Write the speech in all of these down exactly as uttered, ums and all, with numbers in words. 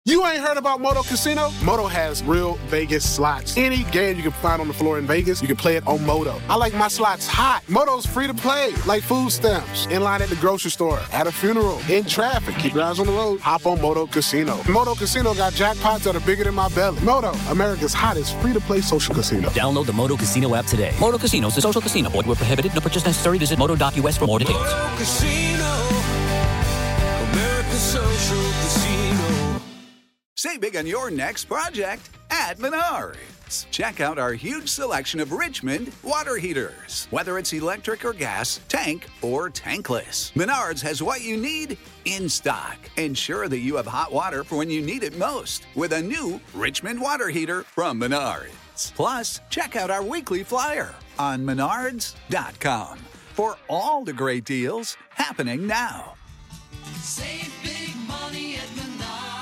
You ain't heard about Moto Casino? Moto has real Vegas slots. Any game you can find on the floor in Vegas, you can play it on Moto. I like my slots hot. Moto's free to play, like food stamps, in line at the grocery store, at a funeral, in traffic. Keep your eyes on the road. Hop on Moto Casino. Moto Casino got jackpots that are bigger than my belly. Moto, America's hottest free-to-play social casino. Download the Moto Casino app today. Moto Casino is a social casino. Void where prohibited. No purchase necessary. Visit moto dot U S for more details. Moto Casino, America's social casino. Save big on your next project at Menards. Check out our huge selection of Richmond water heaters. Whether it's electric or gas, tank or tankless, Menards has what you need in stock. Ensure that you have hot water for when you need it most with a new Richmond water heater from Menards. Plus, check out our weekly flyer on menards dot com for all the great deals happening now. Save big money at Menards.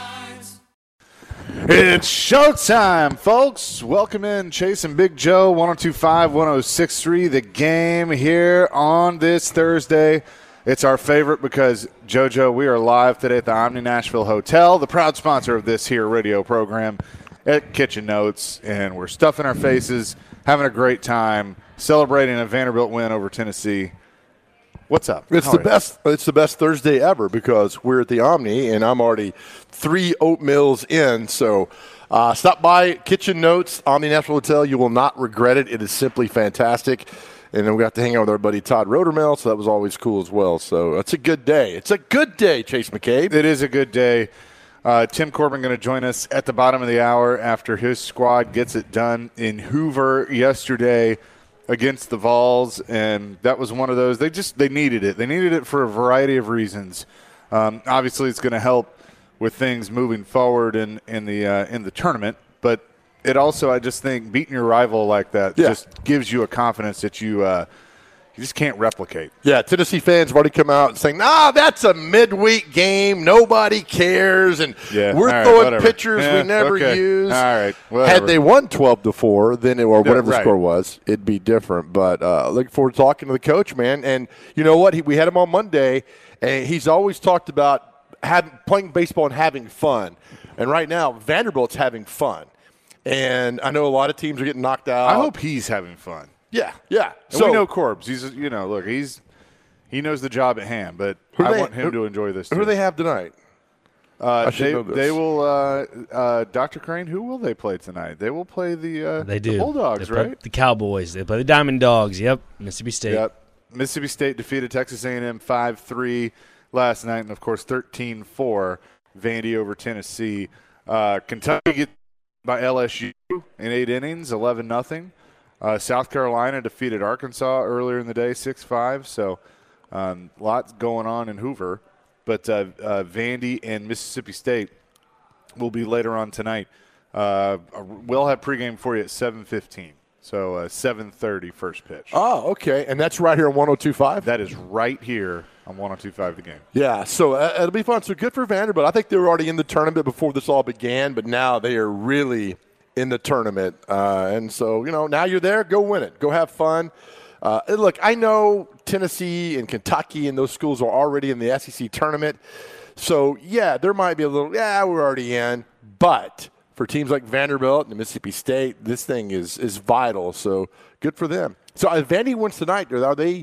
It's showtime, folks. Welcome in Chase and Big Joe, one oh two point five, one oh six point three. The game here on this Thursday. It's our favorite because, JoJo, we are live today at the Omni Nashville Hotel, the proud sponsor of this here radio program at Kitchen Notes. And we're stuffing our faces, having a great time, celebrating a Vanderbilt win over Tennessee. What's up? It's How the are you? best. It's the best Thursday ever because we're at the Omni, and I'm already three oatmeals in. So, uh, stop by Kitchen Notes, Omni Nashville Hotel. You will not regret it. It is simply fantastic. And then we got to hang out with our buddy Todd Rodermel, so that was always cool as well. So it's a good day. It's a good day, Chase McCabe. It is a good day. Uh, Tim Corbin going to join us at the bottom of the hour after his squad gets it done in Hoover yesterday against the Vols, and that was one of those. They just they needed it. They needed it for a variety of reasons. Um, obviously, it's going to help with things moving forward in in the uh, in the tournament, but it also, I just think, beating your rival like that Yeah. just gives you a confidence that you uh, you just can't replicate. Yeah, Tennessee fans have already come out and saying, nah, that's a midweek game. Nobody cares. And Yeah, we're all right, throwing whatever. pitchers Yeah, we never okay. use. All right, Had whatever. they won twelve to four, then it, or Yeah, whatever the right. score was, it'd be different. But uh, looking forward to talking to the coach, man. And you know what? He, we had him on Monday, and he's always talked about having, playing baseball and having fun. And right now, Vanderbilt's having fun. And I know a lot of teams are getting knocked out. I hope he's having fun. Yeah, yeah. And So we know Corbs. He's you know look he's he knows the job at hand, but Who I they- want him who- to enjoy this. who too. do they have tonight? Uh, I should they, know this. they will, uh, uh, Doctor Crane, who will they play tonight? They will play the, uh, They do. the Bulldogs, They play right? The Cowboys. They play the Diamond Dogs. Yep. Mississippi State. Yep. Mississippi State defeated Texas A and M five three last night, and, of course, thirteen four, Vandy over Tennessee. Uh, Kentucky gets by L S U in eight innings, eleven nothing. Uh, South Carolina defeated Arkansas earlier in the day, six five. So um, lots going on in Hoover. But uh, uh, Vandy and Mississippi State will be later on tonight. Uh, we'll have pregame for you at seven fifteen. So uh, seven thirty first pitch. Oh, okay. And that's right here on one oh two point five? That is right here on one oh two point five The Game. Yeah, so uh, it'll be fun. So good for Vanderbilt. I think they were already in the tournament before this all began, but now they are really in the tournament. Uh, and so, you know, now you're there, go win it. Go have fun. Uh, and look, I know Tennessee and Kentucky and those schools are already in the S E C tournament. So, yeah, there might be a little, yeah, we're already in. But for teams like Vanderbilt and Mississippi State, this thing is is vital. So good for them. So if Vandy wins tonight, are they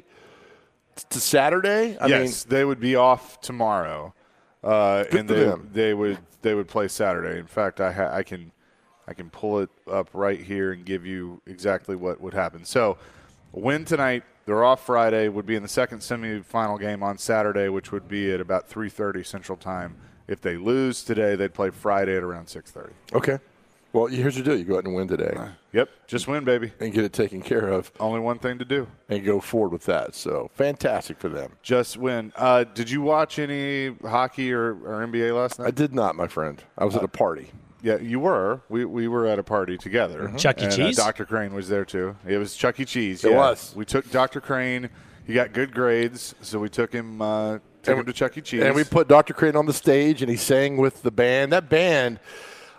to Saturday? I yes, mean, they would be off tomorrow, uh, Good and for they them. they would they would play Saturday. In fact, I ha- I can I can pull it up right here and give you exactly what would happen. So, win tonight. They're off Friday. Would be in the second semifinal game on Saturday, which would be at about three thirty Central Time. If they lose today, they'd play Friday at around six thirty. Okay. Well, here's your deal. You go out and win today Yep, just win, baby. and get it taken care of Only one thing to do. and go forward with that. So fantastic for them. Just win. Uh, did you watch any hockey or, or N B A last night? I did not, my friend. I was at a party. Yeah, you were. We we were at a party together. Chuck E. And, Cheese? Uh, Doctor Crane was there too. It was Chuck E. Cheese. It yeah. was. We took Doctor Crane. He got good grades, so we took him. Uh, took And him to Chuck E. Cheese. And we put Doctor Crane on the stage, and he sang with the band. That band,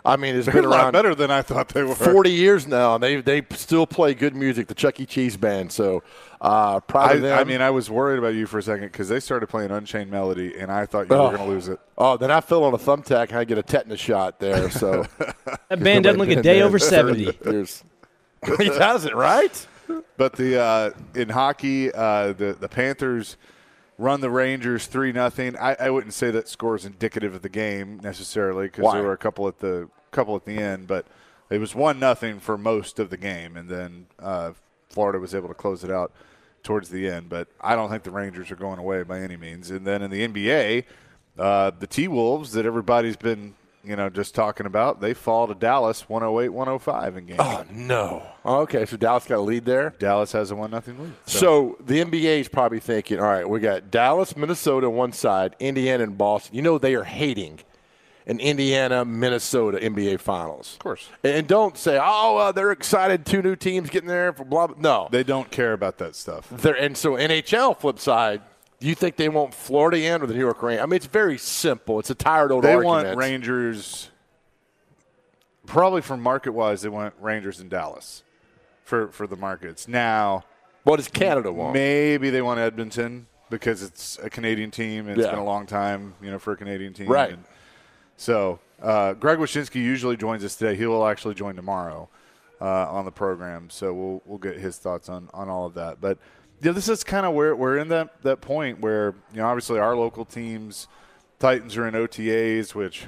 I mean, it's They're been a lot around better than I thought they were. forty years now, and they they still play good music. The Chuck E. Cheese Band. So uh, proud I, of them. I mean, I was worried about you for a second because they started playing Unchained Melody, and I thought you Oh. were going to lose it. Oh, then I fell on a thumbtack and I get a tetanus shot there. So That band doesn't look a day over seventy. Years. He doesn't, right? But the uh, in hockey, uh, the the Panthers run the Rangers three nothing. I, I wouldn't say that score is indicative of the game necessarily because Why? there were a couple at the couple at the end, but it was one nothing for most of the game, and then uh, Florida was able to close it out towards the end. But I don't think the Rangers are going away by any means. And then in the N B A, uh, the T-Wolves that everybody's been you know just talking about, they fall to Dallas one oh eight one oh five in game. Oh, no. Okay, so Dallas got a lead there. Dallas has a one nothing lead. So the N B A is probably thinking, all right, we got Dallas, Minnesota on one side, Indiana and Boston. You know they are hating an Indiana, Minnesota N B A Finals. Of course. And don't say, oh, uh, they're excited, two new teams getting there for blah, blah. No. They don't care about that stuff. They're, and so N H L flip side, do you think they want Florida in or the New York Rangers? I mean, it's very simple. It's a tired old They argument. want Rangers, probably for market-wise, they want Rangers in Dallas for, for the markets. Now, What does Canada want? maybe they want Edmonton because it's a Canadian team and it's Yeah. been a long time, you know, for a Canadian team. Right. And so uh, Greg Wyshynski usually joins us today. He will actually join tomorrow uh, on the program. So we'll we'll get his thoughts on, on all of that. But yeah, this is kind of where we're in that, that point where, you know, obviously our local teams, Titans are in O T As, which,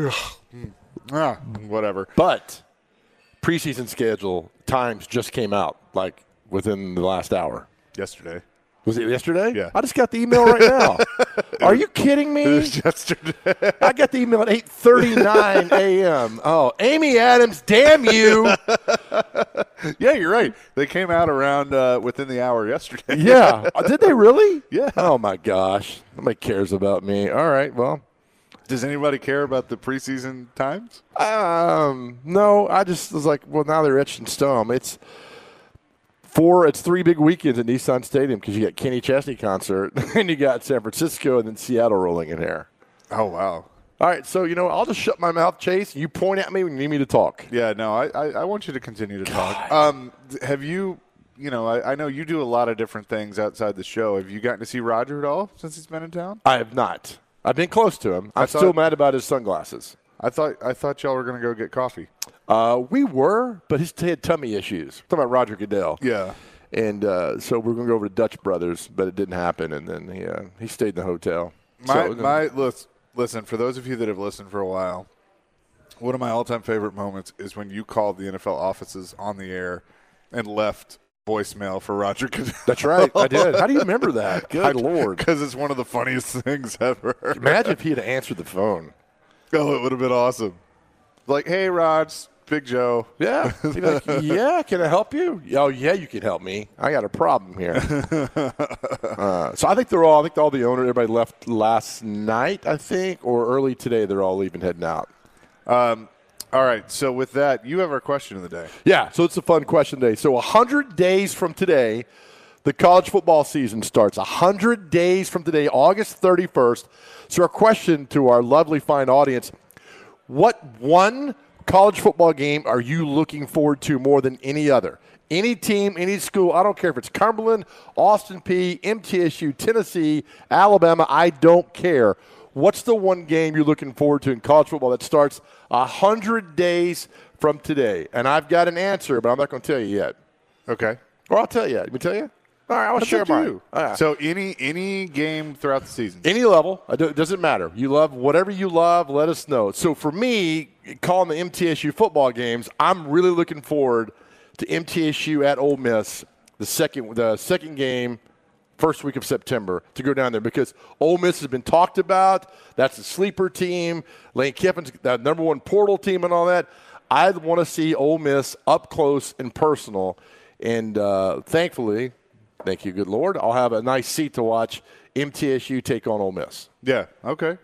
ah, whatever. But preseason schedule times just came out, like within the last hour. Yesterday. Was it yesterday? Yeah. I just got the email right now. Are you kidding me? It was yesterday. I got the email at eight thirty-nine a.m. Oh, Amy Adams, damn you. Yeah, you're right. They came out around uh, within the hour yesterday. Yeah. Uh, Did they really? Yeah. Oh, my gosh. Nobody cares about me. All right, well. Does anybody care about the preseason times? Um, no, I just was like, well, now they're etched in stone. It's four, it's three big weekends at Nissan Stadium because you got Kenny Chesney concert, and you got San Francisco, and then Seattle rolling in here. Oh, wow. All right, so, you know, I'll just shut my mouth, Chase. You point at me when you need me to talk. Yeah, no, I, I, I want you to continue to talk. Um, have you, you know, I, I know you do a lot of different things outside the show. Have you gotten to see Roger at all since he's been in town? I have not. I've been close to him. I'm I thought- still mad about his sunglasses. I thought I thought y'all were going to go get coffee. Uh, we were, but he's he had tummy issues. I'm talking about Roger Goodell. Yeah. And uh, so we're going to go over to Dutch Brothers, but it didn't happen, and then he, uh, he stayed in the hotel. My, So- my listen, listen, for those of you that have listened for a while, one of my all-time favorite moments is when you called the N F L offices on the air and left voicemail for Roger Goodell. That's right, I did. How do you remember that? Good Lord. Because it's one of the funniest things ever. Imagine if he had answered the phone. Oh, it would have been awesome. Like, hey, Rog, Big Joe. Yeah. He'd be like, yeah, can I help you? Oh, yeah, you can help me. I got a problem here. uh, so I think they're all, I think all the owner, everybody left last night, I think, or early today. They're all leaving, heading out. Um, all right, so with that, you have our question of the day. Yeah, so it's a fun question today. So one hundred days from today, the college football season starts. one hundred days from today, August thirty-first. So our question to our lovely, fine audience, what one college football game are you looking forward to more than any other? Any team, any school, I don't care if it's Cumberland, Austin Peay, M T S U, Tennessee, Alabama, I don't care. What's the one game you're looking forward to in college football that starts one hundred days from today? And I've got an answer, but I'm not going to tell you yet. Okay. Or I'll tell you. Let me tell you? All right, I'll That's share up to mine. you. All right. So any any game throughout the season. Any level, it doesn't matter. You love whatever you love, let us know. So for me, calling the M T S U football games, I'm really looking forward to M T S U at Ole Miss, the second the second game, first week of September, to go down there because Ole Miss has been talked about. That's a sleeper team. Lane Kiffin's the number one portal team and all that. I want to see Ole Miss up close and personal. And uh, thankfully, thank you, good Lord, I'll have a nice seat to watch M T S U take on Ole Miss. Yeah. Okay.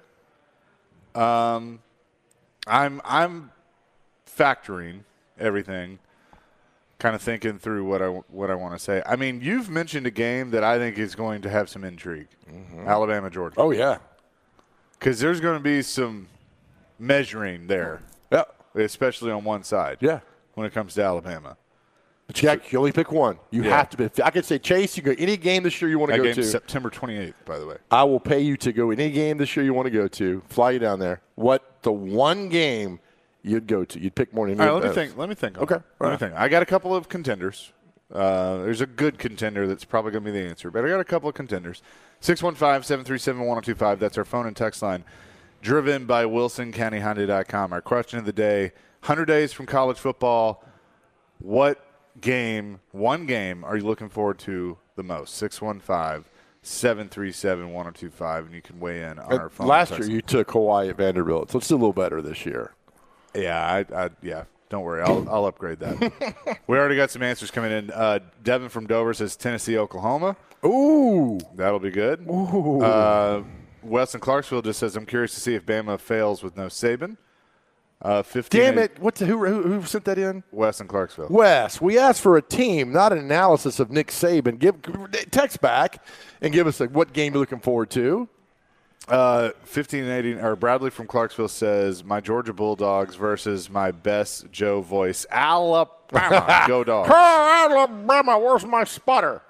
Um, I'm I'm factoring everything, kind of thinking through what I what I want to say. I mean, you've mentioned a game that I think is going to have some intrigue. Mm-hmm. Alabama, Georgia. Oh yeah, because there's going to be some measuring there. yeah. especially on one side. Yeah. When it comes to Alabama. But you, you only pick one. You Yeah. have to be. I could say, Chase, you go any game this year you want to That go game's to. September twenty-eighth, by the way. I will pay you to go any game this year you want to go to. Fly you down there. What the one game you'd go to? You'd pick more than All right, let me uh, think. Let me think. on Okay. that. Let All me right. think. I got a couple of contenders. Uh, there's a good contender that's probably going to be the answer, but I got a couple of contenders. six one five, seven three seven, one oh two five. That's our phone and text line. Driven by Wilson County Hyundai dot com. Our question of the day, one hundred days from college football. What game, one game, are you looking forward to the most? six one five, seven three seven, one oh two five, and you can weigh in on And our phone. last and year text you took Hawaii at Vanderbilt, so let's do a little better this year. Yeah, I, I, yeah. Don't worry, I'll, I'll upgrade that. We already got some answers coming in. Uh, Devin from Dover says Tennessee, Oklahoma. Ooh, That'll be good. Ooh. Uh, Wes in Clarksville just says, I'm curious to see if Bama fails with no Saban. Uh, fifteen damn it! What? The, who, who who sent that in? Wes in Clarksville. Wes, we asked for a team, not an analysis of Nick Saban. Give text back and give us a, what game you're looking forward to. Uh, fifteen eighty, or Bradley from Clarksville says, my Georgia Bulldogs versus my best Joe voice, Alabama. Go Dogs. Alabama, where's my spotter?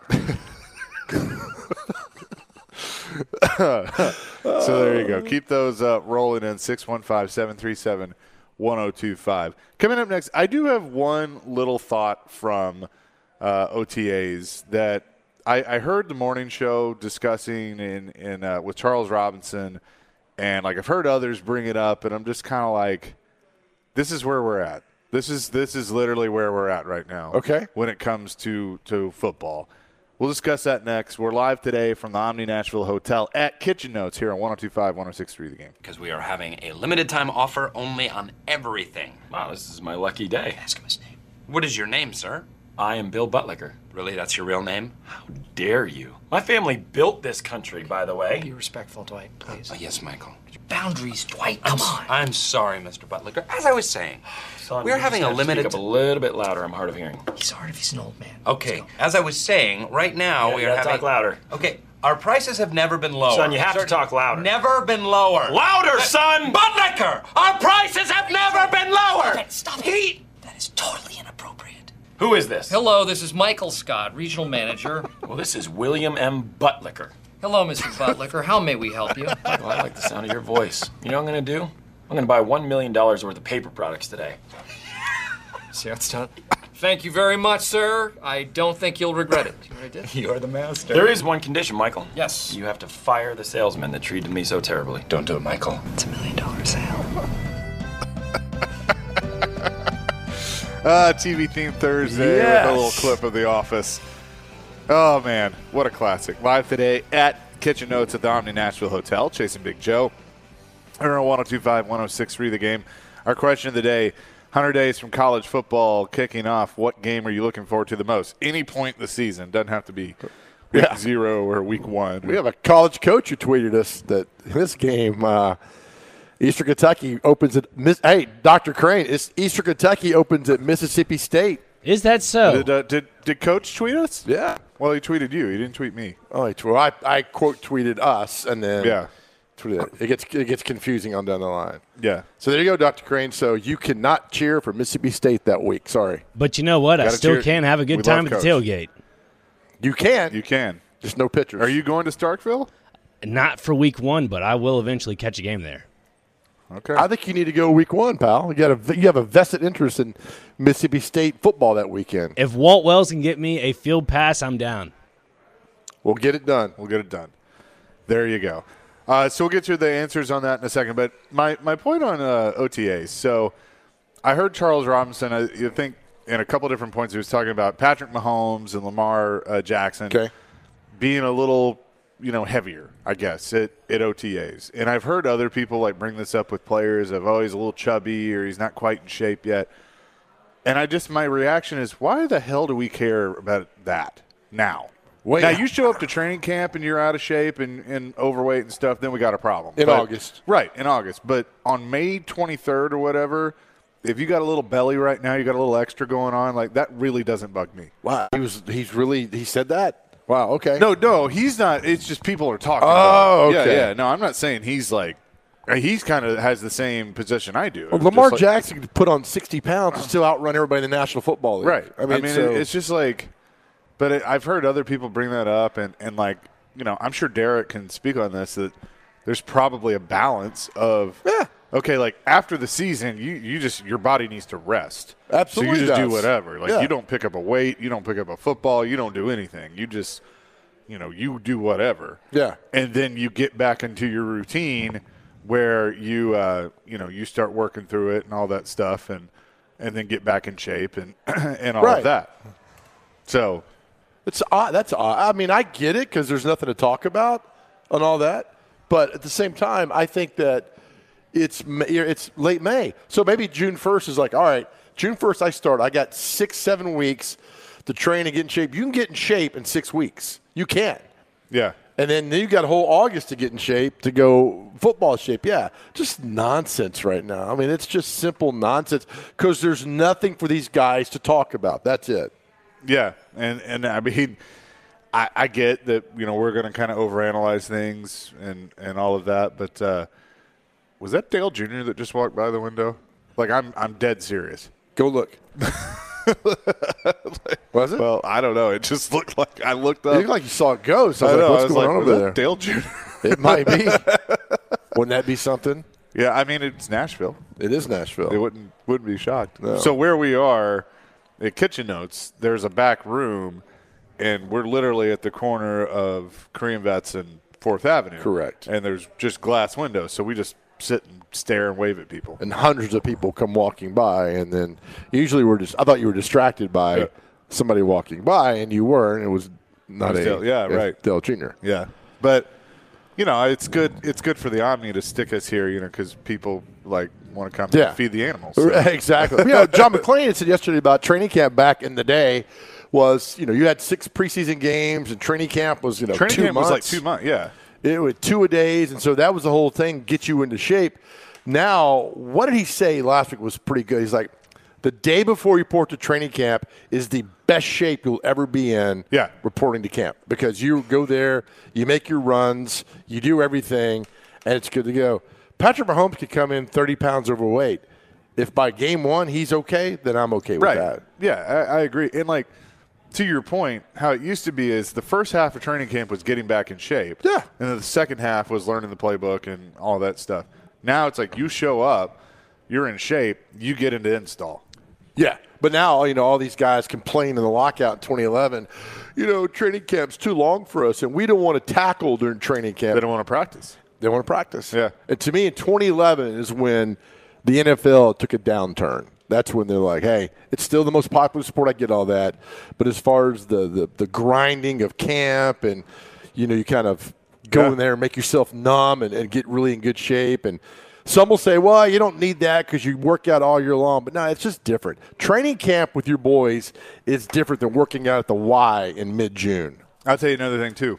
So there you go. Keep those uh, rolling in. six one five, seven three seven, one oh two five. Coming up next, I do have one little thought from uh, O T As that I, I heard the morning show discussing in, in uh, with Charles Robinson, and like I've heard others bring it up, and I'm just kind of like, this is where we're at. This is this is literally where we're at right now. Okay. When it comes to to football. We'll discuss that next. We're live today from the Omni Nashville Hotel at Kitchen Notes here on one oh two five, one oh six point three The Game. Because we are having a limited time offer only on everything. Wow, this is my lucky day. Ask him his name. What is your name, sir? I am Bill Buttlicker. Really, that's your real name? How dare you? My family built this country, by the way. Be respectful, Dwight, please. Oh, yes, Michael. Boundaries, Dwight, I'm come s- on. I'm sorry, Mister Buttlicker. As I was saying, Son, we're you having just a have to limited Speak up a little bit louder. I'm hard of hearing. He's hard if he's an old man. Okay, as I was saying, right now Yeah, we you are gotta having. talk louder. Okay, our prices have never been lower. Son, you have to Sir, talk louder. Never been lower. Louder, son! Buttlicker! Our prices have never been lower! Okay, stop it. That is totally inappropriate. Who is this? Hello, this is Michael Scott, regional manager. Well, this is William M. Buttlicker. Hello, Mister Buttlicker. How may we help you? Well, I like the sound of your voice. You know what I'm going to do? I'm going to buy one million dollars worth of paper products today. See how it's done? Thank you very much, sir. I don't think you'll regret it. See what I did? You're the master. There is one condition, Michael. Yes. You have to fire the salesman that treated me so terribly. Don't do it, Michael. It's a million dollar sale. Uh, T V theme Thursday Yes. with a little clip of The Office. Oh, man. What a classic. Live today at Kitchen Notes at the Omni Nashville Hotel. Chasing Big Joe. Here on one oh two five, one oh six point three The Game. Our question of the day, one hundred days from college football kicking off. What game are you looking forward to the most? Any point in the season. Doesn't have to be week Yeah. zero or week one. We have a college coach who tweeted us that this game, uh, Eastern Kentucky opens at Miss. Hey, Doctor Crane, it's Eastern Kentucky opens at Mississippi State. Is that so? Did, uh, did, did Coach tweet us? Yeah. Well, he tweeted you. He didn't tweet me. Oh, he tw- well, I, I quote tweeted us, and then Yeah. tweeted it. It gets it gets confusing on down the line. Yeah. So there you go, Doctor Crane. So you cannot cheer for Mississippi State that week. Sorry, But you know what? I Gotta still cheer- can have a we good time love at the Coach. tailgate. you can. You can. Just no pictures. Are you going to Starkville? Not for week one, but I will eventually catch a game there. Okay. I think you need to go week one, pal. You got a you have a vested interest in Mississippi State football that weekend. If Walt Wells can get me a field pass, I'm down. We'll get it done. We'll get it done. There you go. Uh, so we'll get to the answers on that in a second. But my, my point on uh, O T As. So I heard Charles Robinson, I you think, in a couple different points, he was talking about Patrick Mahomes and Lamar uh, Jackson Okay. being a little, you know, heavier, I guess, at, at O T As. And I've heard other people like bring this up with players of, oh, he's a little chubby or he's not quite in shape yet. And I just, my reaction is, why the hell do we care about that now? Wait. Now, you show up to training camp and you're out of shape and, and overweight and stuff, then we got a problem. In But- August. Right, in August. But on May twenty-third or whatever, if you got a little belly right now, you got a little extra going on, like that really doesn't bug me. Wow. He was he's really he said that. Wow. Okay. No, no, he's not. It's just people are talking Oh, about it. okay. Yeah, yeah. No, I'm not saying he's like He's kind of has the same position I do. Well, Lamar like, Jackson could put on sixty pounds and still outrun everybody in the National Football League. Right. I mean, I mean so, it's just like, but it, I've heard other people bring that up, and, and like, you know, I'm sure Derek can speak on this, that there's probably a balance of, yeah. okay, like after the season, you, you just, your body needs to rest. Absolutely. So you just does. do whatever. Like yeah. you don't pick up a weight, you don't pick up a football, you don't do anything. You just, you know, you do whatever. Yeah. And then you get back into your routine where you, uh, you know, you start working through it and all that stuff, and and then get back in shape and and all right. of that. So it's odd. That's odd. I mean, I get it because there's nothing to talk about and all that. But at the same time, I think that it's it's late May, so maybe June first is like, all right, June first I start. I got six, seven weeks to train and get in shape. You can get in shape in six weeks. You can. Yeah. And then you got a whole August to get in shape, to go football shape. Yeah, just nonsense right now. I mean, it's just simple nonsense because there's nothing for these guys to talk about. That's it. Yeah, and, and I mean, I, I get that, you know, we're going to kind of overanalyze things and, and all of that, but uh, was that Dale Junior that just walked by the window? Like, I'm I'm dead serious. Go look. Was it? Well, I don't know. It just looked like I looked up. It looked like you saw a ghost. I was I like, know, what's I was going like, on was over that there? Dale Junior It might be. Wouldn't that be something? Yeah, I mean, it's Nashville. It is Nashville. They wouldn't wouldn't be shocked. No. So where we are at Kitchen Notes, there's a back room, and we're literally at the corner of Korean Vets and Fourth Avenue. Correct. And there's just glass windows, so we just sit and stare and wave at people. And hundreds of people come walking by, and then usually we're just. I thought you were distracted by Yeah. somebody walking by, and you were, and it was not It was a Dale- yeah, it was right. Dale Junior Yeah, but you know, it's good. It's good for the Omni to stick us here, you know, because people like want to come Yeah. and feed the animals. So. Exactly. You know, John McClain had said yesterday about training camp back in the day was, you know, you had six preseason games, and training camp was, you know, Training two camp months. was like two months. Yeah. It was two a days, and so that was the whole thing, get you into shape. Now, what did he say last week was pretty good? He's like, the day before you report to training camp is the best shape you'll ever be in Yeah. reporting to camp because you go there, you make your runs, you do everything, and it's good to go. Patrick Mahomes could come in thirty pounds overweight. If by game one he's okay, then I'm okay with Right. that. Yeah, I, I agree. And like to your point, how it used to be is the first half of training camp was getting back in shape. Yeah. And then the second half was learning the playbook and all that stuff. Now it's like you show up, you're in shape, you get into install. Yeah, but now, you know, all these guys complain in the lockout in twenty eleven, you know, training camp's too long for us, and we don't want to tackle during training camp. They don't want to practice. They want to practice. Yeah. And to me, in twenty eleven is when the N F L took a downturn. That's when they're like, hey, it's still the most popular sport. I get all that. But as far as the, the, the grinding of camp and, you know, you kind of go Yeah. in there and make yourself numb and, and get really in good shape. And some will say, well, you don't need that because you work out all year long. But no, it's just different. Training camp with your boys is different than working out at the Y in mid-June. I'll tell you another thing, too.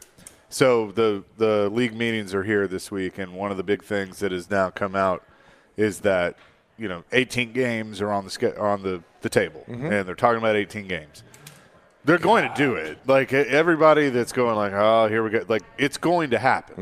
So the, the league meetings are here this week, and one of the big things that has now come out is that, you know, eighteen games are on the ske- are on the, the table, Mm-hmm. and they're talking about eighteen games. They're going to do it. Like, everybody that's going like, oh, here we go. Like, it's going to happen.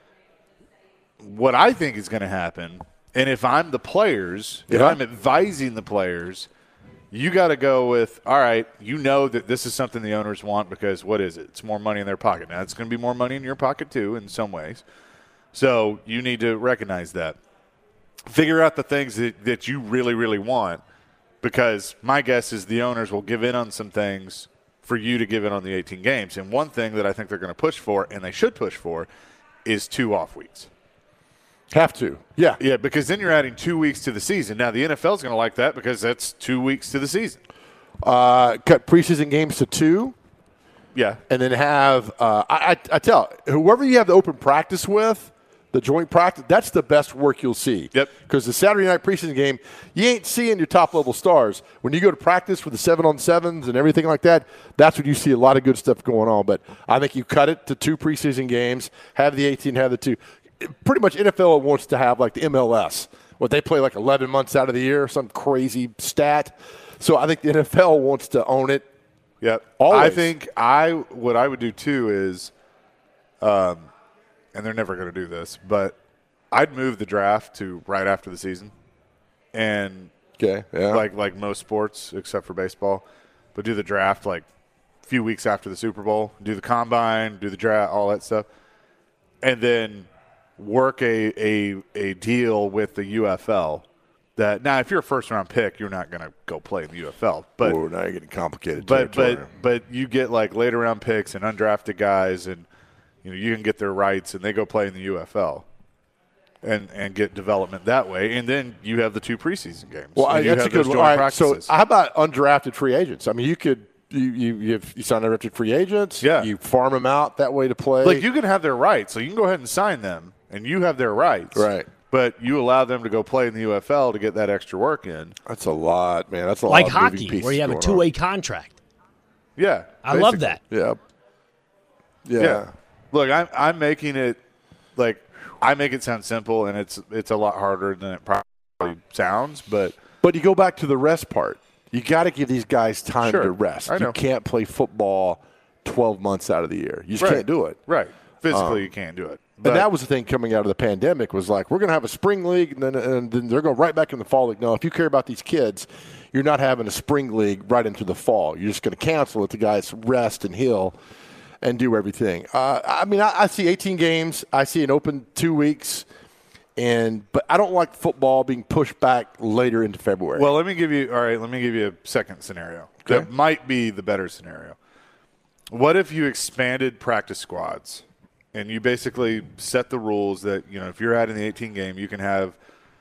Mm-hmm. What I think is going to happen, and if I'm the players, if Yeah. I'm advising the players, you got to go with, all right, you know that this is something the owners want because what is it? It's more money in their pocket. Now, it's going to be more money in your pocket, too, in some ways. So you need to recognize that. Figure out the things that, that you really, really want, because my guess is the owners will give in on some things for you to give in on the eighteen games. And one thing that I think they're going to push for, and they should push for, is two off weeks. Have to. Yeah. Yeah, because then you're adding two weeks to the season. Now, the N F L is going to like that because that's two weeks to the season. Uh, cut preseason games to two. Yeah. And then have, uh, I, I, I tell, whoever you have the open practice with, the joint practice, that's the best work you'll see. Yep. Because the Saturday night preseason game, you ain't seeing your top-level stars. When you go to practice with the seven-on-sevens and everything like that, that's when you see a lot of good stuff going on. But I think you cut it to two preseason games, have the eighteen, have the two. Pretty much N F L wants to have like the M L S, what they play like eleven months out of the year, some crazy stat. So I think the N F L wants to own it. Yep. Always. I think I what I would do too is, um, and they're never going to do this, but I'd move the draft to right after the season, and okay, yeah. like like most sports except for baseball, but do the draft like a few weeks after the Super Bowl, do the combine, do the draft, all that stuff, and then work a a, a deal with the U F L. That now, if you're a first round pick, you're not going to go play in the U F L. But Ooh, now you're getting complicated. But territory. but but you get like later round picks and undrafted guys, and you know you can get their rights, and they go play in the U F L, and and get development that way. And then you have the two preseason games. Well, I, you that's have a good those one. joint All right, so practices. how about undrafted free agents? I mean, you could you you you, have, you sign undrafted free agents. Yeah. You farm them out that way to play. Like you can have their rights, so you can go ahead and sign them, and you have their rights. Right. But you allow them to go play in the U F L to get that extra work in. That's a lot, man. That's a Like lot of moving hockey, pieces where you have a going two-way on. contract. Yeah. I love that. Yeah. yeah. Yeah. Look, I'm I'm making it like I make it sound simple, and it's it's a lot harder than it probably sounds. But But you go back to the rest part. You got to give these guys time Sure. to rest. I know. You can't play football twelve months out of the year. You just Right. can't do it. right, physically Um, you can't do it. But And that was the thing coming out of the pandemic was like, we're going to have a spring league, and then, and then they're going right back in the fall league. No, if you care about these kids, you're not having a spring league right into the fall. You're just going to cancel it. The guys rest and heal and do everything. Uh, I mean, I, I see eighteen games. I see an open two weeks. and But I don't like football being pushed back later into February. Well, let me give you – all right, let me give you a second scenario. Okay. That might be the better scenario. What if you expanded practice squads and you basically set the rules that, you know, if you're adding the eighteen game, you can have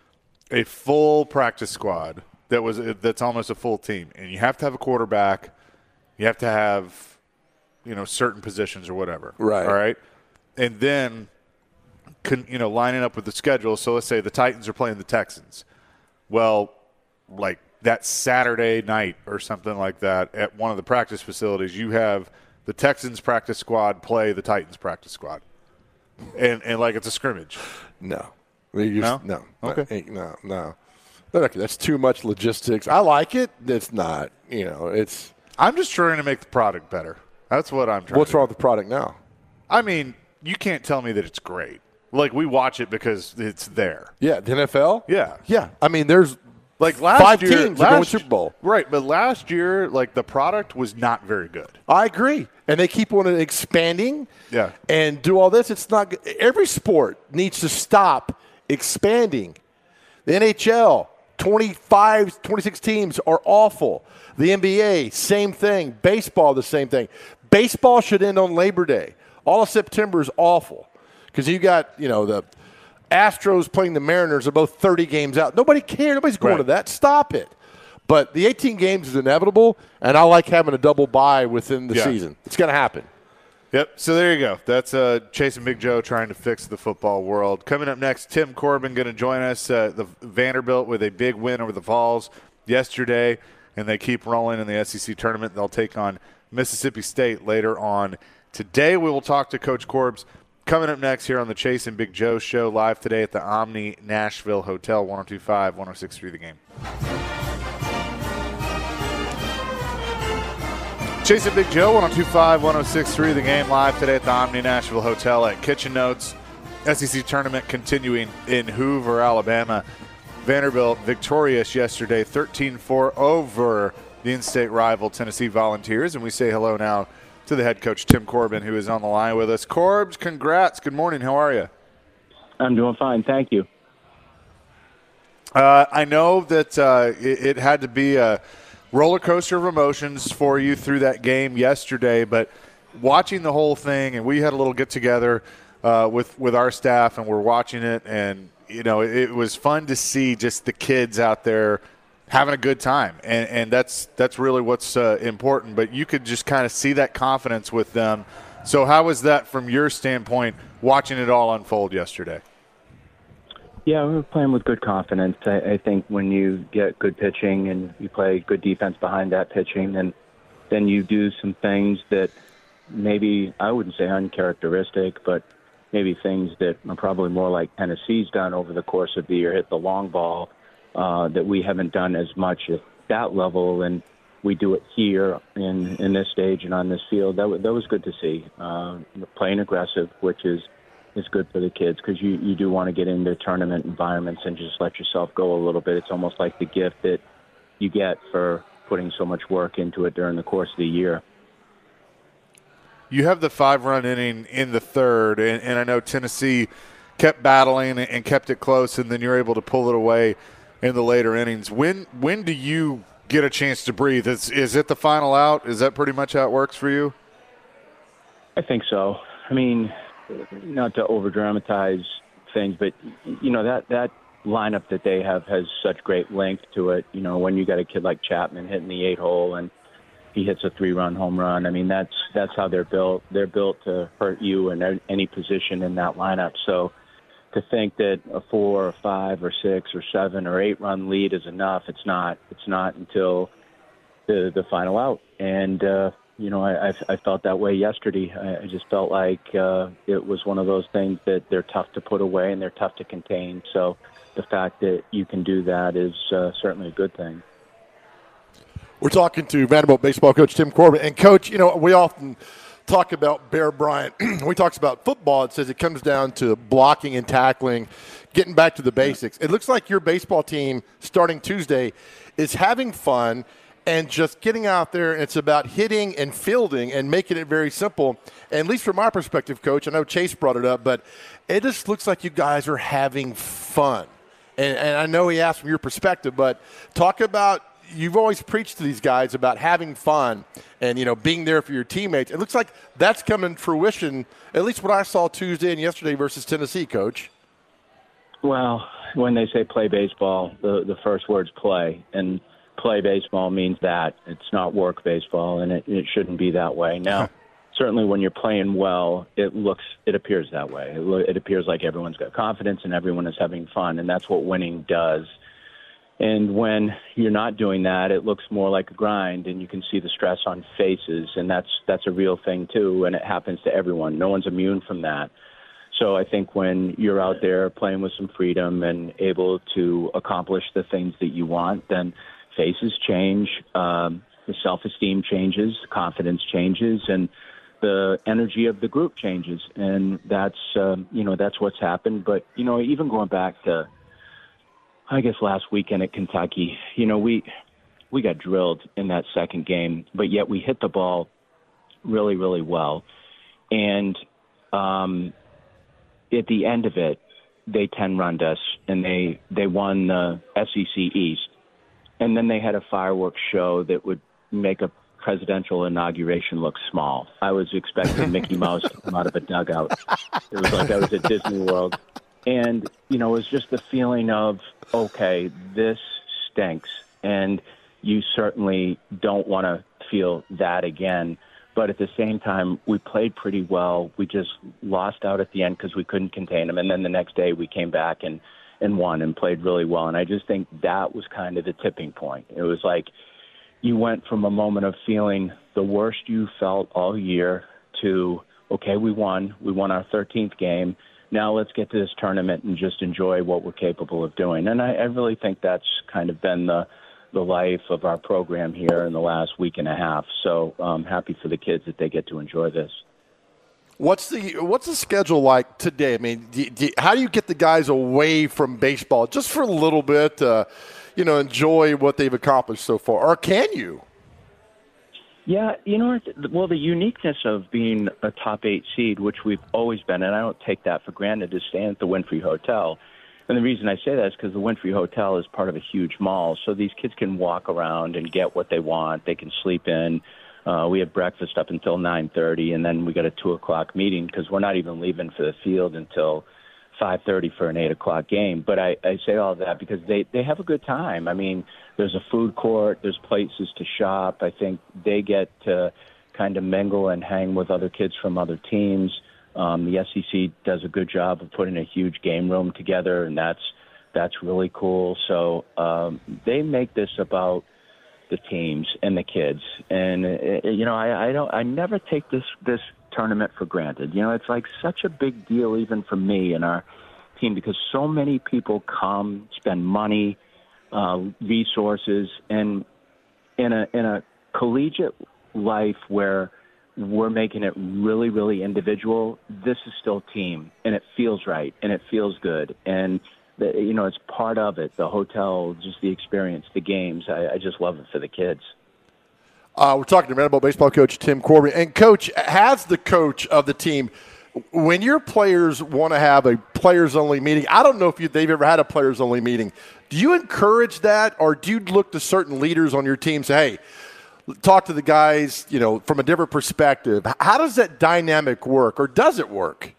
a full practice squad that was that's almost a full team. And you have to have a quarterback. You have to have, you know, certain positions or whatever. Right. All right? And then, con, you know, lining up with the schedule. So let's say the Titans are playing the Texans. Well, like that Saturday night or something like that at one of the practice facilities, you have the Texans practice squad play the Titans practice squad. And and like it's a scrimmage. No. You just, No? no. Okay. No, no. Look, that's too much logistics. I like it. It's not. You know, it's. I'm just trying to make the product better. That's what I'm trying What's to wrong with the product now? I mean, you can't tell me that it's great. Like, we watch it because it's there. Yeah, the N F L? Yeah. Yeah. I mean, there's Like last five year, teams that go to last, Super Bowl. Right, but last year, like, the product was not very good. I agree. And they keep on expanding Yeah. and do all this. It's not good. Every sport needs to stop expanding. The N H L, twenty-five, twenty-six teams are awful. The N B A, same thing. Baseball, the same thing. Baseball should end on Labor Day. All of September is awful because you got, you know, the Astros playing the Mariners are both thirty games out. Nobody cares. Nobody's going Right. to that. Stop it. But the eighteen games is inevitable, and I like having a double bye within the Yeah. season. It's going to happen. Yep. So there you go. That's uh, Chasing Big Joe trying to fix the football world. Coming up next, Tim Corbin going to join us. Uh, the Vanderbilt with a big win over the Vols yesterday, and they keep rolling in the S E C tournament. They'll take on Mississippi State later on today. We will talk to Coach Corbs coming up next here on the Chasing Big Joe show, live today at the Omni Nashville Hotel, one oh two point five, one oh six point three The Game. Chasing Big Joe, one oh two point five, one oh six point three The Game, live today at the Omni Nashville Hotel at Kitchen Notes. S E C tournament continuing in Hoover, Alabama. Vanderbilt victorious yesterday, thirteen four over the in-state rival Tennessee Volunteers. And we say hello now to the head coach, Tim Corbin, who is on the line with us. Corbs, congrats. Good morning. How are you? I'm doing fine. Thank you. Uh, I know that uh, it, it had to be a roller coaster of emotions for you through that game yesterday, but watching the whole thing, and we had a little get-together uh, with, with our staff, and we're watching it, and, you know, it, it was fun to see just the kids out there having a good time, and, and that's that's really what's uh, important, but you could just kind of see that confidence with them. So how was that from your standpoint, watching it all unfold yesterday? Yeah, we were playing with good confidence. I, I think when you get good pitching and you play good defense behind that pitching, then then you do some things that maybe, I wouldn't say uncharacteristic, but maybe things that are probably more like Tennessee's done over the course of the year, hit the long ball, uh, that we haven't done as much at that level, and we do it here in, in this stage and on this field. That, w- that was good to see. Uh, playing aggressive, which is is good for the kids because you, you do want to get into tournament environments and just let yourself go a little bit. It's almost like the gift that you get for putting so much work into it during the course of the year. You have the five-run inning in the third, and, and I know Tennessee kept battling and kept it close, and then you're able to pull it away in the later innings. When when do you get a chance to breathe? Is, is it the final out? Is that pretty much how it works for you? I think so. I mean, not to over-dramatize things, but, you know, that, that lineup that they have has such great length to it. You know, when you got a kid like Chapman hitting the eight-hole and he hits a three-run home run, I mean, that's that's how they're built. They're built to hurt you in any position in that lineup. So to think that a four or five or six or seven or eight-run lead is enough, it's not. It's not until the the final out. And, uh, you know, I, I felt that way yesterday. I just felt like uh, it was one of those things that they're tough to put away and they're tough to contain. So the fact that you can do that is uh, certainly a good thing. We're talking to Vanderbilt baseball coach Tim Corbett. And, Coach, you know, we often talk about Bear Bryant. When he talks about football, it says it comes down to blocking and tackling, getting back to the basics. It looks like your baseball team starting Tuesday is having fun and just getting out there. It's about hitting and fielding and making it very simple. And at least from my perspective, Coach, I know Chase brought it up, but it just looks like you guys are having fun. And, and I know he asked from your perspective, but talk about, you've always preached to these guys about having fun and, you know, being there for your teammates. It looks like that's coming to fruition, at least what I saw Tuesday and yesterday versus Tennessee, Coach. Well, when they say play baseball, the, the first word's play. And play baseball means that. It's not work baseball, and it, it shouldn't be that way. Now, certainly when you're playing well, it looks, it appears that way. It, it appears like everyone's got confidence and everyone is having fun, and that's what winning does. And when you're not doing that, it looks more like a grind, and you can see the stress on faces, and that's that's a real thing too, and it happens to everyone. No one's immune from that. So I think when you're out there playing with some freedom and able to accomplish the things that you want, then faces change, um, the self-esteem changes, confidence changes, and the energy of the group changes. And that's, um, you know, that's what's happened. But, you know, even going back to, I guess, last weekend at Kentucky, you know, we we got drilled in that second game, but yet we hit the ball really, really well. And um, at the end of it, they ten-runned us, and they, they won the S E C East. And then they had a fireworks show that would make a presidential inauguration look small. I was expecting Mickey Mouse to come out of a dugout. It was like I was at Disney World. And, you know, it was just the feeling of, okay, this stinks. And you certainly don't want to feel that again. But at the same time, we played pretty well. We just lost out at the end because we couldn't contain them. And then the next day we came back and, and won and played really well. And I just think that was kind of the tipping point. It was like you went from a moment of feeling the worst you felt all year to, okay, we won. We won our thirteenth game. Now let's get to this tournament and just enjoy what we're capable of doing. And I, I really think that's kind of been the the life of our program here in the last week and a half. So I'm happy for the kids that they get to enjoy this. What's the what's the schedule like today? I mean, do, do, how do you get the guys away from baseball just for a little bit, uh, you know, enjoy what they've accomplished so far? Or can you? Yeah, you know, well, the uniqueness of being a top eight seed, which we've always been, and I don't take that for granted, is staying at the Winfrey Hotel. And the reason I say that is because the Winfrey Hotel is part of a huge mall, so these kids can walk around and get what they want. They can sleep in. Uh, we have breakfast up until nine thirty, and then we got a two o'clock meeting because we're not even leaving for the field until five thirty for an eight o'clock game. But I, I say all that because they, they have a good time. I mean, there's a food court. There's places to shop. I think they get to kind of mingle and hang with other kids from other teams. Um, the S E C does a good job of putting a huge game room together, and that's that's really cool. So um, they make this about the teams and the kids. And, uh, you know, I, I don't, I never take this, this tournament for granted. You know, it's like such a big deal even for me and our team because so many people come, spend money, uh, resources, and in a, in a collegiate life where we're making it really, really individual. This is still team, and it feels right, and it feels good. And, the, you know, it's part of it, the hotel, just the experience, the games. I, I just love it for the kids. Uh, we're talking to Vanderbilt baseball coach Tim Corbin. And, Coach, as the coach of the team, when your players want to have a players-only meeting, I don't know if you, they've ever had a players-only meeting. Do you encourage that, or do you look to certain leaders on your team and say, hey, talk to the guys, you know, from a different perspective? How does that dynamic work, or does it work?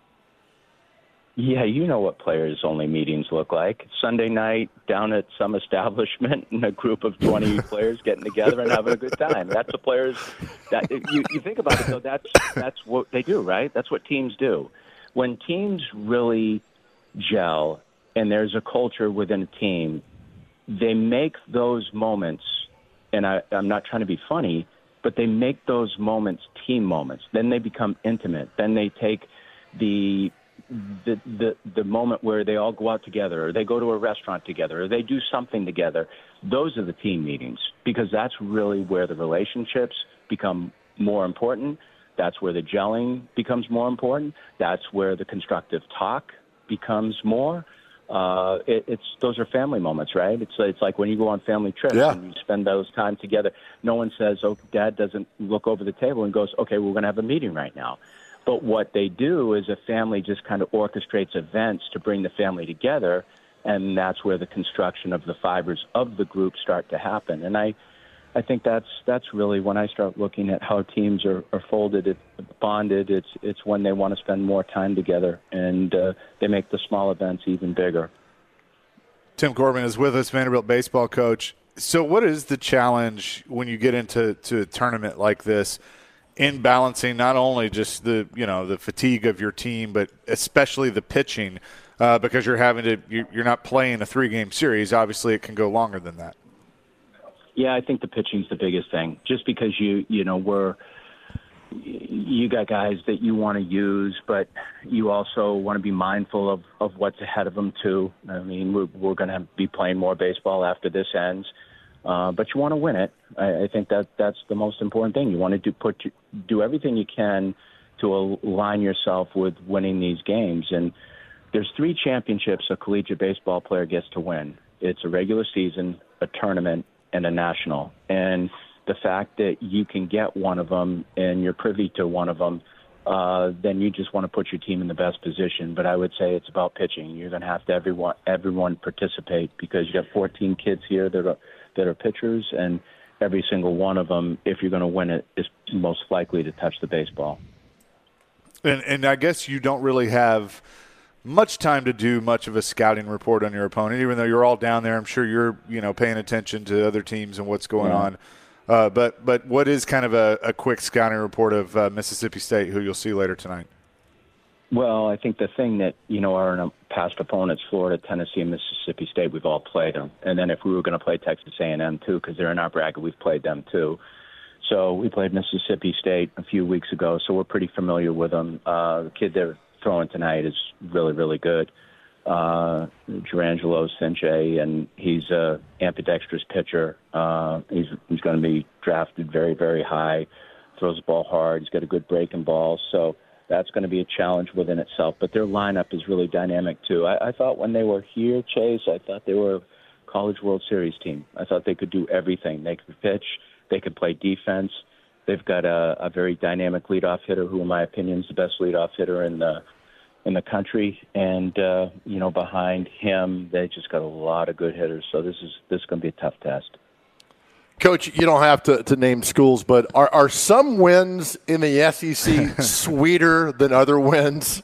Yeah, you know what players-only meetings look like. Sunday night down at some establishment and a group of twenty players getting together and having a good time. That's the players. That you, you think about it, though, that's, that's what they do, right? That's what teams do. When teams really gel and there's a culture within a team, they make those moments, and I, I'm not trying to be funny, but they make those moments team moments. Then they become intimate. Then they take the the the the moment where they all go out together, or they go to a restaurant together, or they do something together. Those are the team meetings, because that's really where the relationships become more important. That's where the gelling becomes more important. That's where the constructive talk becomes more. Uh, it, it's those are family moments, right? It's it's like when you go on family trips Yeah. and you spend those time together. No one says, "Oh, Dad doesn't look over the table and goes, okay, we're going to have a meeting right now." But what they do is a family just kind of orchestrates events to bring the family together, and that's where the construction of the fibers of the group start to happen. And I, I think that's that's really when I start looking at how teams are, are folded, it, bonded. It's it's when they want to spend more time together, and uh, they make the small events even bigger. Tim Corbin is with us, Vanderbilt baseball coach. So what is the challenge when you get into to a tournament like this in balancing not only just the, you know, the fatigue of your team, but especially the pitching, uh, because you're having to, you're not playing a three-game series. Obviously, it can go longer than that. Yeah, I think the pitching's the biggest thing. Just because you, you know, we're, you got guys that you want to use, but you also want to be mindful of, of what's ahead of them too. I mean, we're, we're going to be playing more baseball after this ends, uh, but you want to win it. I, I think that that's the most important thing. You want to do put do everything you can to align yourself with winning these games. And there's three championships a collegiate baseball player gets to win. It's a regular season, a tournament, and a national. And the fact that you can get one of them and you're privy to one of them, uh, then you just want to put your team in the best position. But I would say it's about pitching. You're going to have to everyone everyone participate, because you got fourteen kids here that are that are pitchers, and every single one of them, if you're going to win it, is most likely to touch the baseball. And, and I guess you don't really have much time to do much of a scouting report on your opponent, even though you're all down there. I'm sure you're, you know, paying attention to other teams and what's going Yeah. on. Uh, but but what is kind of a, a quick scouting report of uh, Mississippi State, who you'll see later tonight? Well, I think the thing that, you know, our past opponents, Florida, Tennessee, and Mississippi State, we've all played them. And then if we were going to play Texas A and M too, because they're in our bracket, we've played them too. So we played Mississippi State a few weeks ago, so we're pretty familiar with them. Uh, the kid they're throwing tonight is really, really good. Uh, Gerangelo Cinche, and he's a ambidextrous pitcher. Uh, he's he's going to be drafted very, very high. Throws the ball hard. He's got a good breaking ball. So that's going to be a challenge within itself. But their lineup is really dynamic too. I, I thought when they were here, Chase, I thought they were a College World Series team. I thought they could do everything. They could pitch. They could play defense. They've got a, a very dynamic leadoff hitter, who, in my opinion, is the best leadoff hitter in the in the country. And uh, you know, behind him, they just got a lot of good hitters. So this is this is going to be a tough test. Coach, you don't have to, to name schools, but are, are some wins in the S E C sweeter than other wins?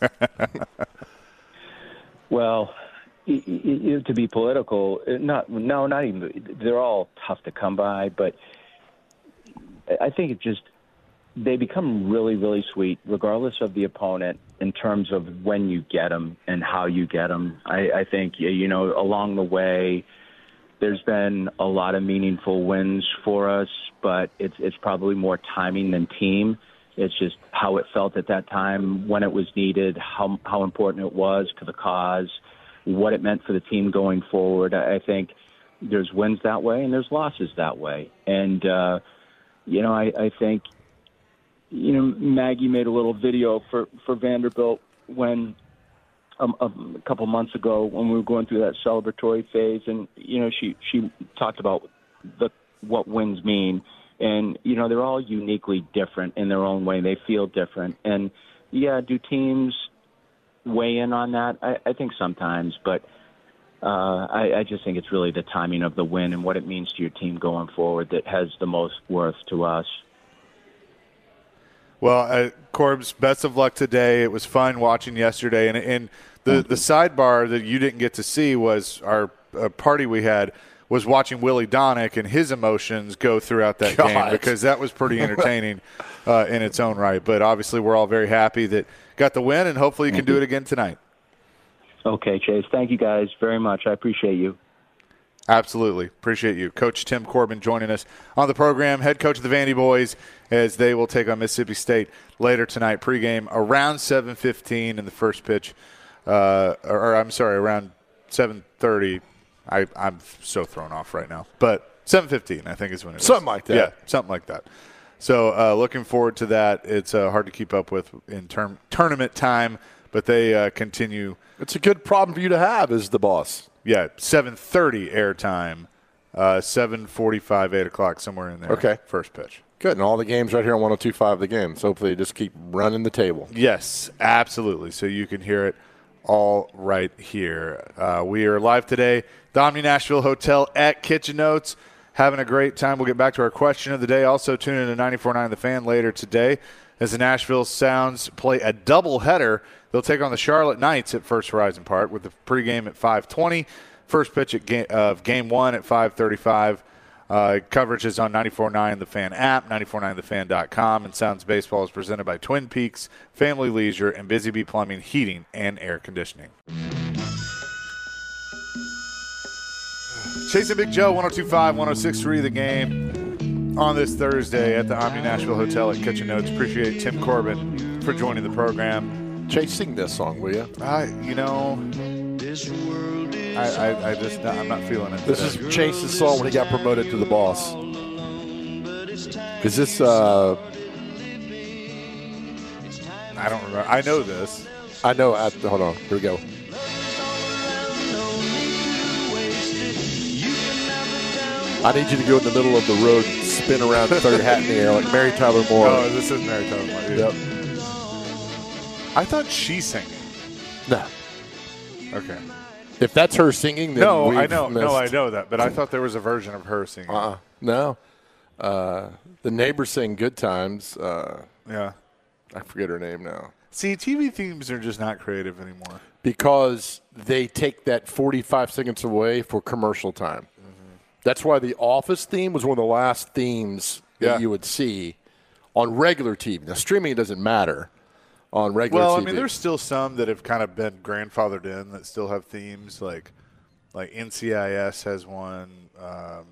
Well, y- y- to be political, not no, not even. They're all tough to come by, but I think it just they become really, really sweet, regardless of the opponent, in terms of when you get them and how you get them. I, I think you know along the way, there's been a lot of meaningful wins for us, but it's it's probably more timing than team. It's just how it felt at that time, when it was needed, how how important it was to the cause, what it meant for the team going forward. I think there's wins that way and there's losses that way. And, uh, you know, I, I think you know, Maggie made a little video for, for Vanderbilt when um, a couple months ago when we were going through that celebratory phase, and you know, she she talked about the what wins mean, and you know, they're all uniquely different in their own way. They feel different, and yeah, do teams weigh in on that? I, I think sometimes, but uh, I, I just think it's really the timing of the win and what it means to your team going forward that has the most worth to us. Well, uh, Corbs, best of luck today. It was fun watching yesterday, and, and the, the sidebar that you didn't get to see was our uh, party we had was watching Willie Donick and his emotions go throughout that God. game, because that was pretty entertaining uh, in its own right. But obviously we're all very happy that got the win, and hopefully you can do it again tonight. Okay, Chase. Thank you guys very much. I appreciate you. Absolutely. Appreciate you. Coach Tim Corbin joining us on the program, head coach of the Vandy Boys, as they will take on Mississippi State later tonight. Pregame around seven fifteen in the first pitch. Uh, or, or I'm sorry, around seven thirty. I, I'm so thrown off right now. But seven fifteen, I think, is when it is. Something like that. Yeah, something like that. So uh, looking forward to that. It's uh, hard to keep up with in term tournament time, but they uh, continue. It's a good problem for you to have as the boss. Yeah, seven thirty airtime, uh, seven forty-five, eight o'clock, somewhere in there. Okay. First pitch. Good, and all the games right here on one oh two point five the game. So hopefully you just keep running the table. Yes, absolutely. So you can hear it all right here. Uh, we are live today, the Omni Nashville Hotel at Kitchen Notes. Having a great time. We'll get back to our question of the day. Also tune in to ninety-four point nine The Fan later today as the Nashville Sounds play a doubleheader. They'll take on the Charlotte Knights at First Horizon Park with the pregame at five twenty. First pitch at game, of game one at five thirty-five. Uh, coverage is on ninety-four point nine The Fan app, ninety-four point nine the fan dot com. And Sounds Baseball is presented by Twin Peaks, Family Leisure, and Busy Bee Plumbing, Heating, and Air Conditioning. Chasing Big Joe, one oh two point five, one oh six point three The Game on this Thursday at the Omni Nashville Hotel at Kitchen Notes. Appreciate Tim Corbin for joining the program. Chase, sing this song, will you? I, you know, I, I, I just, I'm not feeling it. This is Chase's song when he got promoted to the boss. Is this, uh... I don't remember. I know this. I know. I, hold on. Here we go. I need you to go in the middle of the road and spin around third hat in the air like Mary Tyler Moore. Oh, this is Mary Tyler Moore. Yep. I thought she sang it. No. Okay. If that's her singing, then no, we've I know, missed. no, I know that, but I thought there was a version of her singing. Uh-uh. No, uh, the neighbors sing "Good Times." Uh, yeah, I forget her name now. See, T V themes are just not creative anymore because they take that forty-five seconds away for commercial time. Mm-hmm. That's why the Office theme was one of the last themes that yeah. you would see on regular T V. Now, streaming doesn't matter. On regular well, T V. I mean, there's still some that have kind of been grandfathered in that still have themes, like like N C I S has one. Um,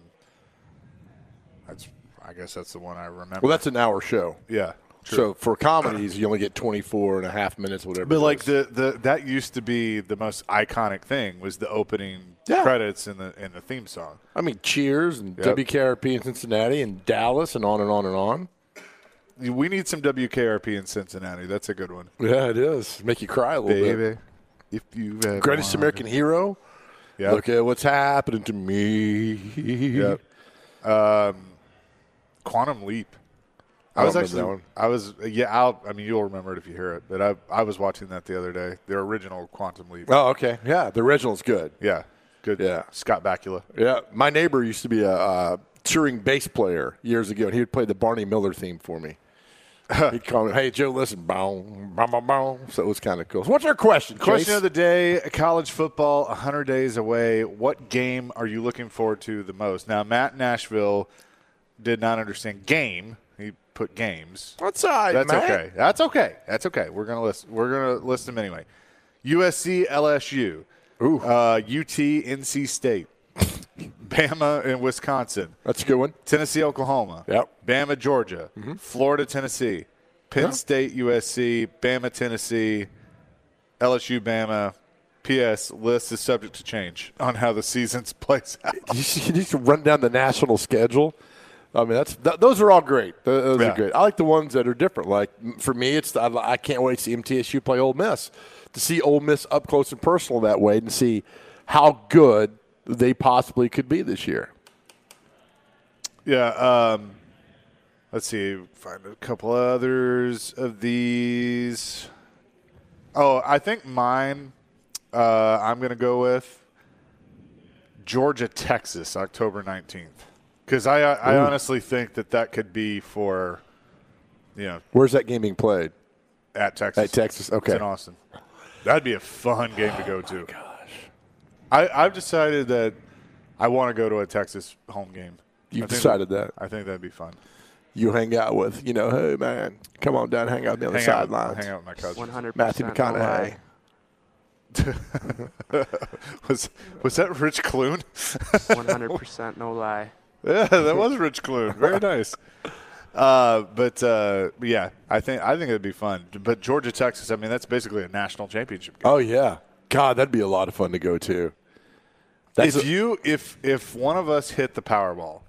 that's, I guess that's the one I remember. Well, that's an hour show. Yeah. True. So for comedies, you only get twenty-four and a half minutes, whatever. But it like is. the, the that used to be the most iconic thing was the opening yeah. credits in the in the theme song. I mean, Cheers and yep. W K R P in Cincinnati and Dallas and on and on and on. We need some W K R P in Cincinnati. That's a good one. Yeah, it is. Make you cry a little Baby, bit. if you've ever Greatest American Hero. Yep. Look at what's happening to me. Yep. Um, Quantum Leap. I, I was don't actually. remember that I was. Yeah. I'll, I mean, you'll remember it if you hear it. But I. I was watching that the other day. The original Quantum Leap. Oh, okay. Yeah, the original's good. Yeah. Good. Yeah. Scott Bakula. Yeah. My neighbor used to be a uh, touring bass player years ago, and he would play the Barney Miller theme for me. He'd call me, hey, Joe, listen, boom, boom, boom, boom. So it was kind of cool. So what's our question, Chase? Question of the day, college football, one hundred days away. What game are you looking forward to the most? Now, Matt Nashville did not understand game. He put games. That's all right, That's Matt. okay. That's okay. That's okay. We're gonna list. We're gonna list them anyway. U S C, L S U, Ooh. Uh, U T, N C State, Bama and Wisconsin. That's a good one. Tennessee, Oklahoma. Yep. Bama, Georgia. Mm-hmm. Florida, Tennessee. Penn yeah. State, U S C. Bama, Tennessee. L S U, Bama. P S. List is subject to change on how the seasons plays out. You need to run down the national schedule. I mean, that's th- those are all great. Th- Those Yeah. are great. I like the ones that are different. Like m- for me, it's I, I can't wait to see M T S U play Ole Miss, to see Ole Miss up close and personal that way, and see how good they possibly could be this year. Yeah. Um, let's see. Find a couple others of these. Oh, I think mine. Uh, I'm going to go with Georgia, Texas, October nineteenth, because I I Ooh. honestly think that that could be for, you know, Where's that game being played? at Texas. At Texas, okay. It's in Austin. That'd be a fun game to go to. Oh, gosh. I, I've decided that I want to go to a Texas home game. You've I think decided that. I think that'd be fun. You hang out with, you know, hey, man, come on down, hang out with me on the Hang out- sidelines. hang out with my cousins. one hundred Matthew percent no McConaughey. lie. was was that Rich Clune? one hundred percent no lie. Yeah, that was Rich Clune. Very nice. Uh, but uh, yeah, I think I think it'd be fun. But Georgia, Texas, I mean, that's basically a national championship game. Oh, yeah. God, that'd be a lot of fun to go to. That's if a- you if if one of us hit the Powerball,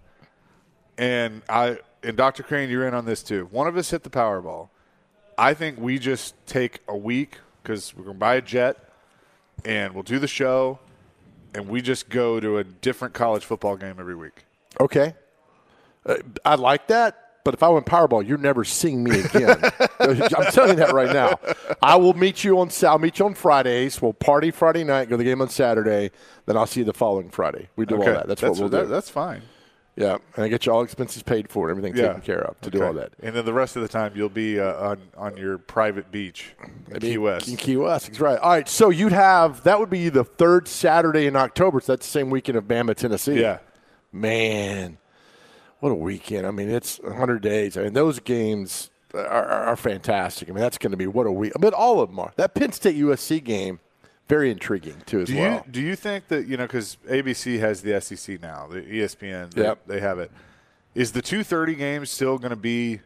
and I and Doctor Crane, you're in on this too. One of us hit the Powerball. I think we just take a week because we're gonna buy a jet, and we'll do the show, and we just go to a different college football game every week. Okay. Uh, I like that. But if I win Powerball, you're never seeing me again. I'm telling you that right now. I will meet you on I'll meet you on Fridays. We'll party Friday night, go to the game on Saturday. Then I'll see you the following Friday. We do Okay. all that. That's, That's what we'll that- do. that's fine. Yeah, and I get you all expenses paid for, and everything Yeah. taken care of to do Okay. all that. And then the rest of the time, you'll be uh, on on your private beach in Maybe Key West. In Key West, that's right. All right, so you'd have that would be the third Saturday in October. So that's the same weekend of Bama, Tennessee. Yeah. Man, what a weekend! I mean, it's one hundred days. I mean, those games are, are, are fantastic. I mean, that's going to be what a week. But all of them are. That Penn State U S C game, very intriguing too as Do well. you do you think that, you know, because A B C has the S E C now, the E S P N, they, Yep. they have it. Is the two thirty game still going to be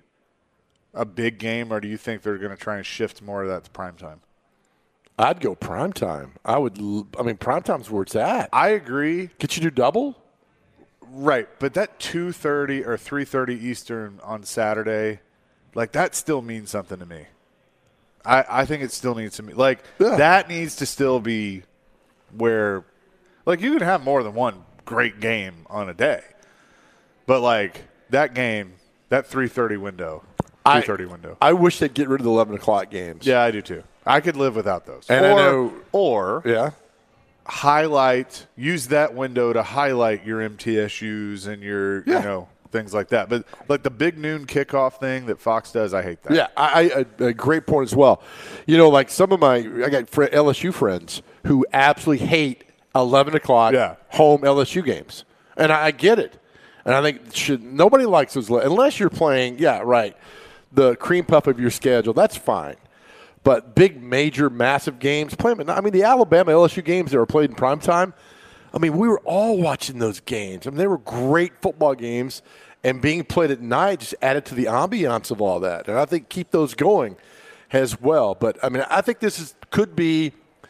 a big game, or do you think they're going to try and shift more of that to primetime? I'd go primetime. I would. l- I mean, primetime's where it's at. I agree. Could you do double? Right, but that two thirty or three thirty Eastern on Saturday, like that still means something to me. I, I think it still needs to be like Yeah. that needs to still be where, like, you can have more than one great game on a day, but like that game, that three thirty window, I- three thirty window. I wish they'd get rid of the eleven o'clock games. Yeah, I do too. I could live without those. And or, I know- or Yeah. highlight, use that window to highlight your M T S Us and your, Yeah. you know, things like that. But like the big noon kickoff thing that Fox does, I hate that. Yeah, I, I, a great point as well. You know, like some of my, I got fr- L S U friends who absolutely hate eleven o'clock Yeah. home L S U games. And I, I get it. And I think should nobody likes those, le- unless you're playing, yeah, right, the cream puff of your schedule, that's fine. But big, major, massive games, play them. at- I mean, the Alabama L S U games that were played in primetime, I mean, we were all watching those games. I mean, they were great football games, and being played at night just added to the ambiance of all that. And I think keep those going as well. But, I mean, I think this is could be,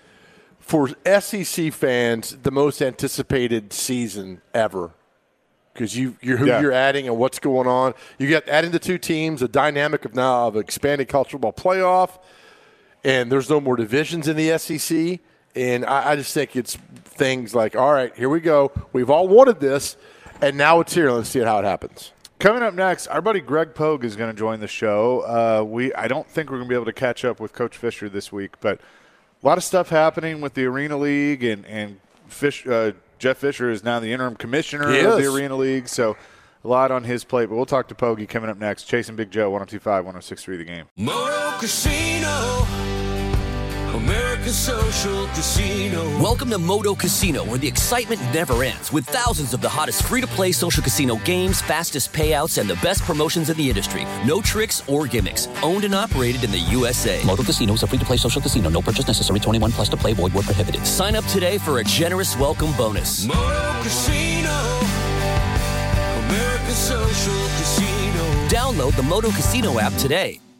for S E C fans, the most anticipated season ever. Because you, you're who Yeah. you're adding and what's going on. You got adding the two teams, a dynamic of now of expanded college football playoff, and there's no more divisions in the S E C. And I, I just think it's things like, all right, here we go. We've all wanted this, and now it's here. Let's see how it happens. Coming up next, our buddy Greg Pogue is going to join the show. Uh, we I don't think we're going to be able to catch up with Coach Fisher this week, but a lot of stuff happening with the Arena League, and, and Fish, uh, Jeff Fisher is now the interim commissioner He of is. the Arena League, so a lot on his plate. But we'll talk to Pogue coming up next. Chasing Big Joe, one oh two point five, one oh six point three The Game. Moto Casino, America's social casino. Welcome to Moto Casino, where the excitement never ends, with thousands of the hottest free-to-play social casino games, fastest payouts, and the best promotions in the industry. No tricks or gimmicks. Owned and operated in the U S A. Moto Casino is a free-to-play social casino. No purchase necessary. twenty-one plus to play. Void where prohibited. Sign up today for a generous welcome bonus. Moto Casino, America's social casino. Download the Moto Casino app today.